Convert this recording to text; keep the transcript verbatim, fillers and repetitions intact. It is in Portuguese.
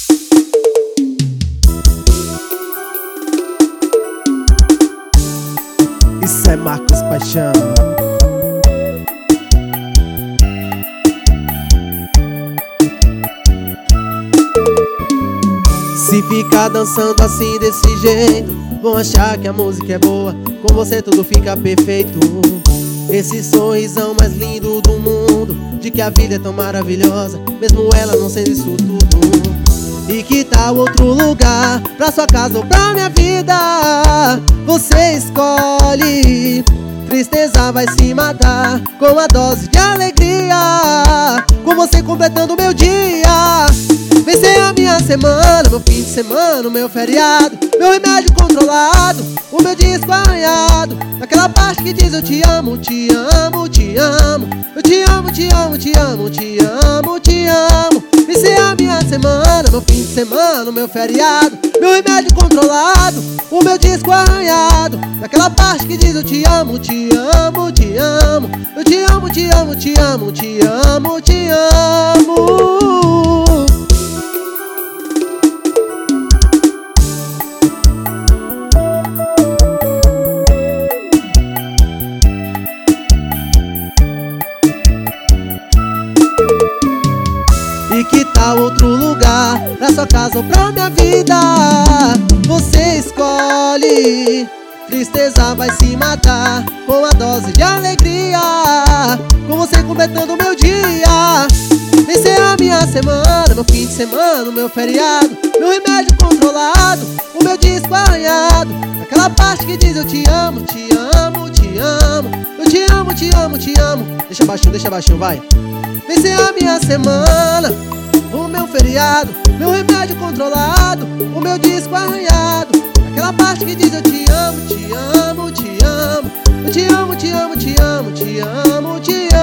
Isso é Marcos Paixão. Se ficar dançando assim desse jeito, vão achar que a música é boa, com você tudo fica perfeito. Esse sorrisão mais lindo do mundo, de que a vida é tão maravilhosa, mesmo ela não sendo isso tudo. E que tal outro lugar, pra sua casa ou pra minha vida? Você escolhe. Tristeza vai se matar com a dose de alegria, com você completando meu dia. Vem ser a minha semana, meu fim de semana, o meu feriado, meu remédio controlado, o meu disco arranhado, naquela parte que diz eu te amo, te amo, te amo. Eu te amo, te amo, te amo, te amo, te amo. Vem ser a minha semana, meu fim de semana, o meu feriado, meu remédio controlado, o meu disco arranhado, naquela parte que diz eu te amo, te amo, te amo. Eu te amo, te amo, te amo, te amo, te amo. E que tal outro lugar, pra sua casa ou pra minha vida? Você escolhe. Tristeza vai se matar com a dose de alegria, com você completando o meu dia. Vem ser a minha semana, meu fim de semana, o meu feriado, meu remédio controlado, o meu disco arranhado, naquela parte que diz eu te amo, te amo, te amo. Eu te amo, te amo, te amo. Deixa baixinho, deixa baixinho, vai. Vem ser a minha semana, o meu feriado, meu remédio controlado, o meu disco arranhado, aquela parte que diz eu te amo, te amo, te amo. Eu te amo, te amo, te amo, te amo, te amo.